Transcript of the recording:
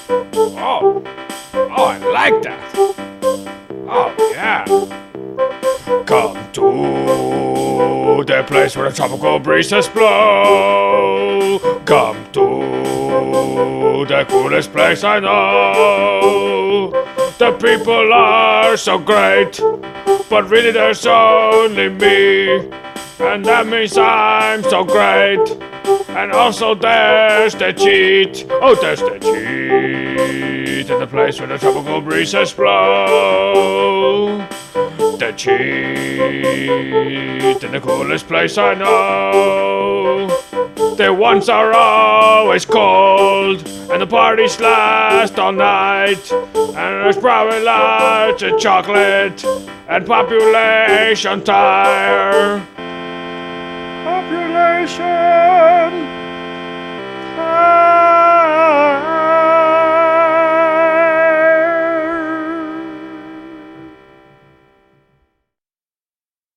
Oh, oh, I like that. Oh, yeah. Come to the place where the tropical breezes blow. Come to the coolest place I know. The people are so great, but really there's only me. And that means I'm so great. And also there's the cheat. Oh, there's the cheat in the place where the tropical breezes blow. The cheat in the coolest place I know. The ones are always cold, and the parties last all night. And there's probably lots of chocolate and population tire. Population